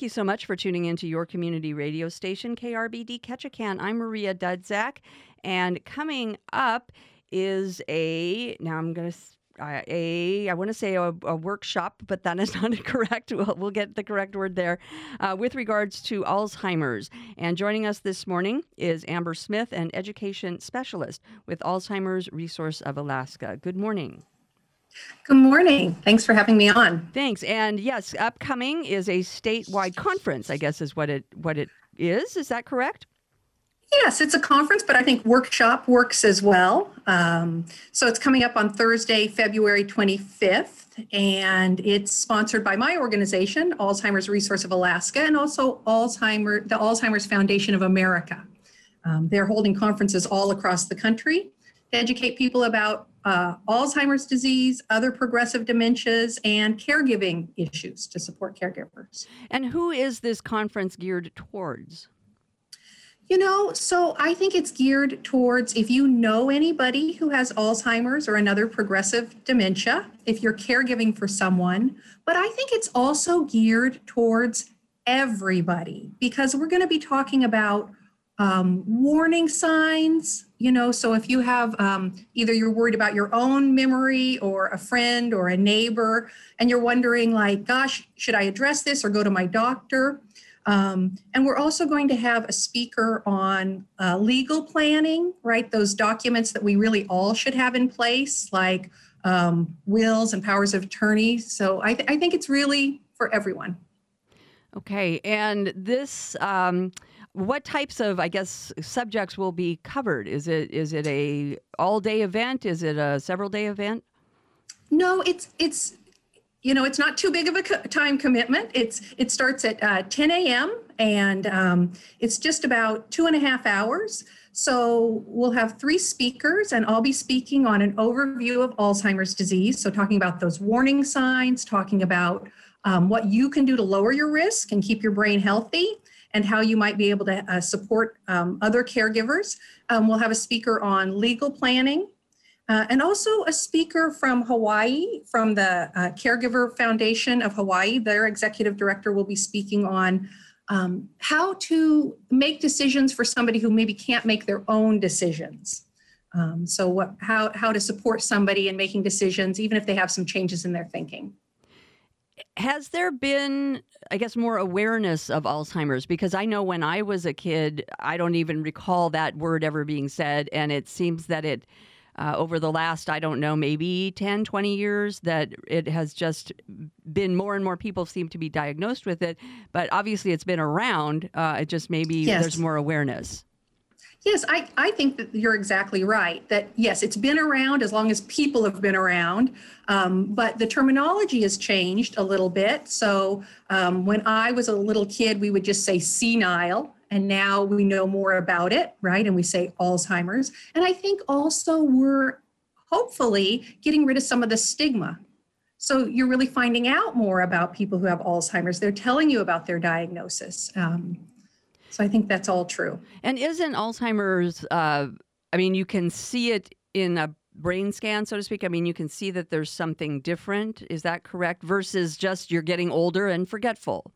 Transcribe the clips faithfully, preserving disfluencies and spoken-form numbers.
Thank you so much for tuning into your community radio station, K R B D Ketchikan. I'm Maria Dudzak, and coming up is a, now I'm going to, uh, a, I want to say a, a workshop, but that is not correct. We'll, we'll get the correct word there, uh, with regards to Alzheimer's. And joining us this morning is Amber Smith, an education specialist with Alzheimer's Resource of Alaska. Good morning. Good morning. Thanks for having me on. Thanks. And yes, upcoming is a statewide conference, I guess is what it what it is. Is that correct? Yes, it's a conference, but I think workshop works as well. Um, so it's coming up on Thursday, February twenty-fifth, and it's sponsored by my organization, Alzheimer's Resource of Alaska, and also Alzheimer, the Alzheimer's Foundation of America. Um, they're holding conferences all across the country to educate people about uh, Alzheimer's disease, other progressive dementias, and caregiving issues to support caregivers. And who is this conference geared towards? You know, so I think it's geared towards if you know anybody who has Alzheimer's or another progressive dementia, if you're caregiving for someone, but I think it's also geared towards everybody because we're going to be talking about um, warning signs, you know, so if you have um, either you're worried about your own memory or a friend or a neighbor, and you're wondering like, gosh, should I address this or go to my doctor? Um, and we're also going to have a speaker on uh, legal planning, right? Those documents that we really all should have in place, like um, wills and powers of attorney. So I, th- I think it's really for everyone. Okay. And this, um, what types of, I guess, subjects will be covered? Is it is it a all-day event? Is it a several-day event? No, it's it's. You know, it's not too big of a co- time commitment. It's It starts at uh, ten a.m. and um, it's just about two and a half hours. So we'll have three speakers and I'll be speaking on an overview of Alzheimer's disease. So talking about those warning signs, talking about um, what you can do to lower your risk and keep your brain healthy and how you might be able to uh, support um, other caregivers. Um, we'll have a speaker on legal planning. Uh, and also a speaker from Hawaii, from the uh, Caregiver Foundation of Hawaii. Their executive director will be speaking on um, how to make decisions for somebody who maybe can't make their own decisions. Um, so what, how, how to support somebody in making decisions, even if they have some changes in their thinking. Has there been, I guess, more awareness of Alzheimer's? Because I know when I was a kid, I don't even recall that word ever being said. And it seems that it Uh, over the last, I don't know, maybe ten, twenty years, that it has just been more and more people seem to be diagnosed with it. But obviously it's been around. Uh, it just maybe Yes. there's more awareness. Yes, I, I think that you're exactly right. That, yes, it's been around as long as people have been around, um, but the terminology has changed a little bit. So um, when I was a little kid, we would just say senile. And now we know more about it, right? And we say Alzheimer's. And I think also we're hopefully getting rid of some of the stigma. So you're really finding out more about people who have Alzheimer's. They're telling you about their diagnosis. Um, so I think that's all true. And isn't Alzheimer's, uh, I mean, you can see it in a brain scan, so to speak. I mean, you can see that there's something different. Is that correct? Versus just you're getting older and forgetful.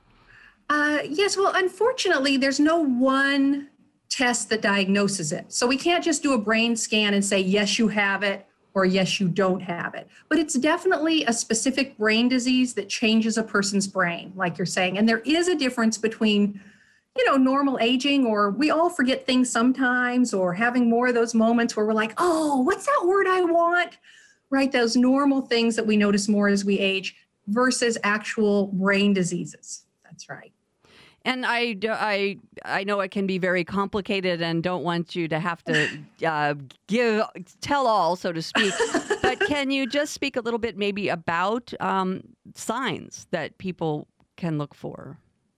Uh, yes, well, unfortunately, there's no one test that diagnoses it. So we can't just do a brain scan and say, yes, you have it, or yes, you don't have it. But it's definitely a specific brain disease that changes a person's brain, like you're saying. And there is a difference between, you know, normal aging, or we all forget things sometimes, or having more of those moments where we're like, oh, what's that word I want? Right? Those normal things that we notice more as we age versus actual brain diseases. That's right. And I, I, I know it can be very complicated and don't want you to have to uh, give, tell all, so to speak. But can you just speak a little bit maybe about um, signs that people can look for?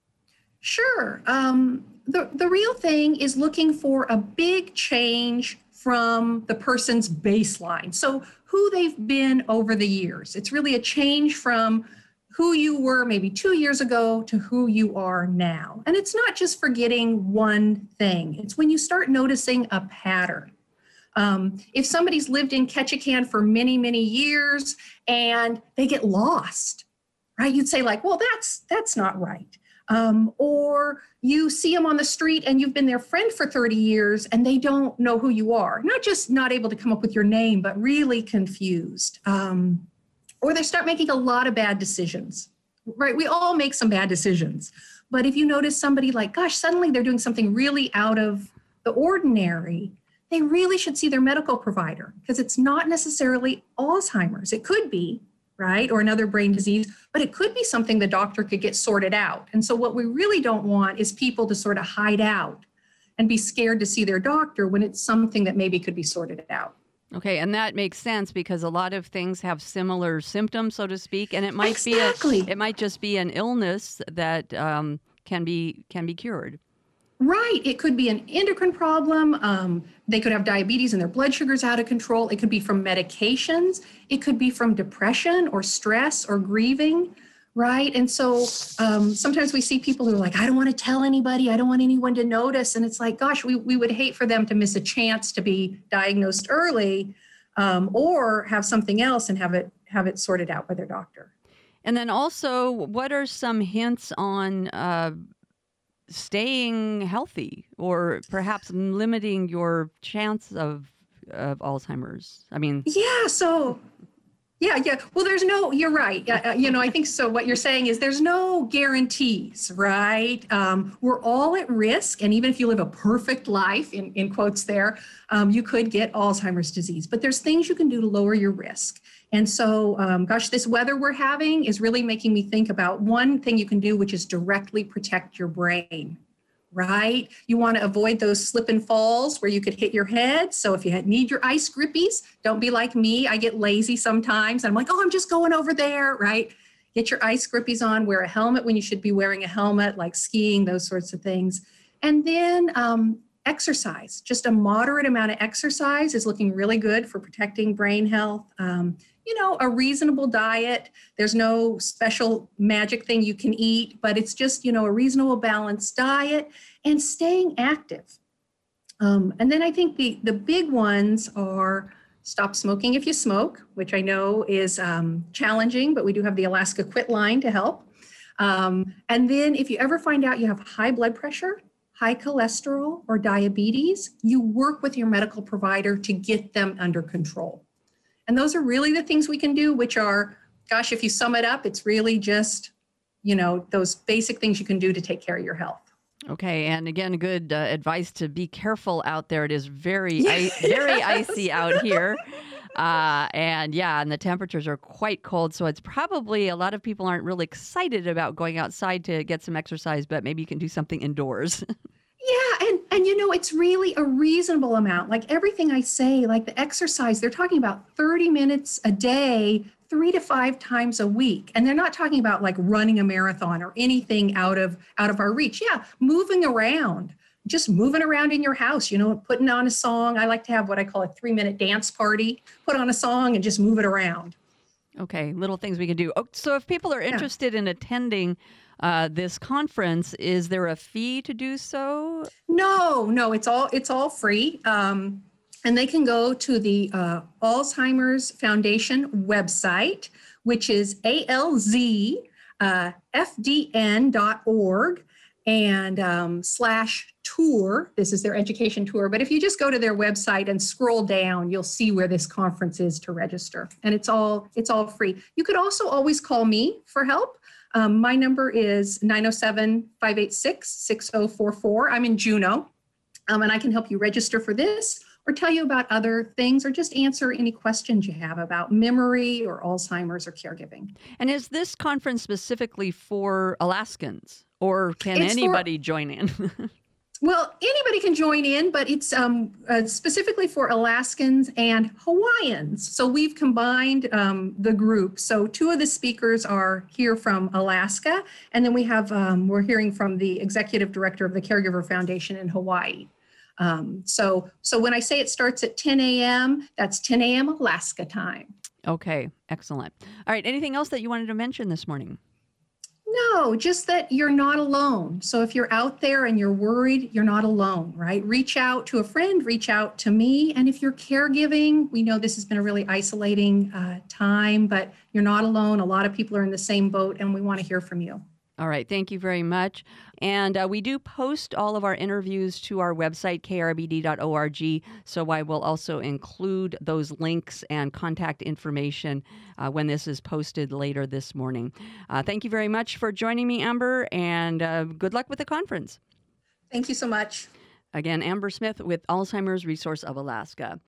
Sure. Um, the, the real thing is looking for a big change from the person's baseline. So who they've been over the years. It's really a change from who you were maybe two years ago to who you are now. And it's not just forgetting one thing. It's when you start noticing a pattern. Um, if somebody's lived in Ketchikan for many, many years and they get lost, right? You'd say like, well, that's that's not right. Um, or you see them on the street and you've been their friend for thirty years and they don't know who you are. Not just not able to come up with your name, but really confused. Um, or they start making a lot of bad decisions, right? We all make some bad decisions. But if you notice somebody like, gosh, suddenly they're doing something really out of the ordinary, they really should see their medical provider, because it's not necessarily Alzheimer's. It could be, right? Or another brain disease, but it could be something the doctor could get sorted out. And so what we really don't want is people to sort of hide out and be scared to see their doctor when it's something that maybe could be sorted out. Okay, and that makes sense because a lot of things have similar symptoms, so to speak, and it might exactly. be a, it might just be an illness that um, can be can be cured. Right. It could be an endocrine problem. Um, they could have diabetes and their blood sugar's out of control. It could be from medications. It could be from depression or stress or grieving. Right. And so um, sometimes we see people who are like, I don't want to tell anybody. I don't want anyone to notice. And it's like, gosh, we, we would hate for them to miss a chance to be diagnosed early um, or have something else and have it have it sorted out by their doctor. And then also, what are some hints on uh, staying healthy or perhaps limiting your chance of, of Alzheimer's? I mean, yeah. So Yeah, yeah. Well, there's no, you're right. Uh, you know, I think so. What you're saying is there's no guarantees, right? Um, we're all at risk. And even if you live a perfect life, in, in quotes there, um, you could get Alzheimer's disease. But there's things you can do to lower your risk. And so, um, gosh, this weather we're having is really making me think about one thing you can do, which is directly protect your brain. Right? You want to avoid those slip and falls where you could hit your head. So if you need your ice grippies, don't be like me. I get lazy sometimes. I'm like, oh, I'm just going over there, right? Get your ice grippies on, wear a helmet when you should be wearing a helmet, like skiing, those sorts of things. And then um, exercise. Just a moderate amount of exercise is looking really good for protecting brain health. Um, you know, a reasonable diet. There's no special magic thing you can eat, but it's just, you know, a reasonable balanced diet and staying active. Um, and then I think the, the big ones are stop smoking if you smoke, which I know is um, challenging, but we do have the Alaska Quit line to help. Um, and then if you ever find out you have high blood pressure, high cholesterol, or diabetes, you work with your medical provider to get them under control. And those are really the things we can do, which are, gosh, if you sum it up, it's really just, you know, those basic things you can do to take care of your health. Okay. And again, good uh, advice to be careful out there. It is very, I- very Yes. icy out here. Uh, and yeah, and the temperatures are quite cold. So it's probably a lot of people aren't really excited about going outside to get some exercise, but maybe you can do something indoors. Yeah, and and you know, it's really a reasonable amount. Like everything I say, like the exercise, they're talking about thirty minutes a day, three to five times a week. And they're not talking about like running a marathon or anything out of out of our reach. Yeah, moving around, just moving around in your house, you know, putting on a song. I like to have what I call a three-minute dance party, put on a song and just move it around. Okay, little things we can do. Oh, so if people are Yeah. interested in attending uh, this conference, is there a fee to do so? No, no, it's all it's all free. Um, and they can go to the uh, Alzheimer's Foundation website, which is A L Z F D N dot org and um, slash tour. This is their education tour. But if you just go to their website and scroll down, you'll see where this conference is to register. And it's all it's all free. You could also always call me for help. Um, my number is nine oh seven, five eight six, six oh four four. I'm in Juneau, um, and I can help you register for this or tell you about other things or just answer any questions you have about memory or Alzheimer's or caregiving. And is this conference specifically for Alaskans, or can It's for- anybody join in? Well, anybody can join in, but it's um, uh, specifically for Alaskans and Hawaiians. So we've combined um, the group. So two of the speakers are here from Alaska, and then we have um, we're hearing from the executive director of the Caregiver Foundation in Hawaii. Um, so so when I say it starts at ten a.m., that's ten a.m. Alaska time. Okay, excellent. All right, anything else that you wanted to mention this morning? No, just that you're not alone. So if you're out there and you're worried, you're not alone, right? Reach out to a friend, reach out to me. And if you're caregiving, we know this has been a really isolating uh, time, but you're not alone. A lot of people are in the same boat and we want to hear from you. All right. Thank you very much. And uh, we do post all of our interviews to our website, k r b d dot org. So I will also include those links and contact information uh, when this is posted later this morning. Uh, thank you very much for joining me, Amber, and uh, good luck with the conference. Thank you so much. Again, Amber Smith with Alzheimer's Resource of Alaska.